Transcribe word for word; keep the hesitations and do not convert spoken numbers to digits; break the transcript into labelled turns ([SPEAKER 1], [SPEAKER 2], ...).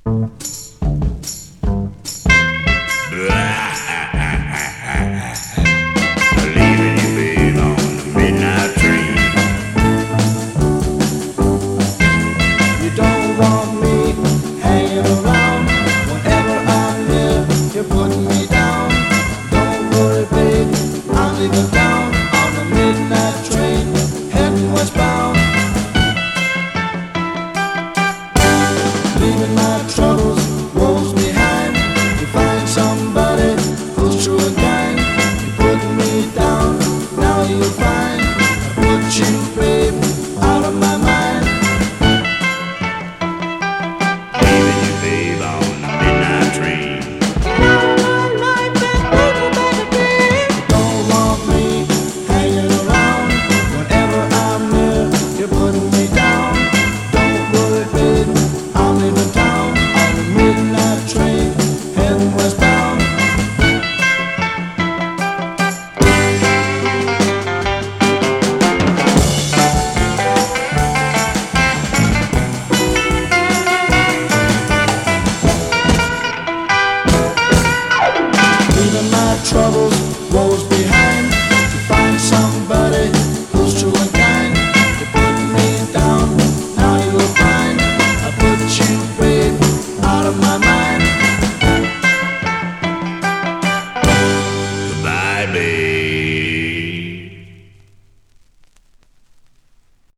[SPEAKER 1] Leaving you, babe, on the midnight train.
[SPEAKER 2] You don't want me hanging around. Whenever I'm near, you're putting me down. Don't worry, babe, I'll leave you down on the midnight train, heading westbound. Leaving my troubles, woes behind. You find somebody who's true and kind. You're putting me down, now you'll find I put you, babe, out of my mind.
[SPEAKER 1] Leaving you, babe, on the midnight train.
[SPEAKER 2] Don't want me hanging around. Whenever I'm near, you're putting me down. Don't worry, babe, I'm leaving town on the midnight train, heading westbound. Leaving my troubles,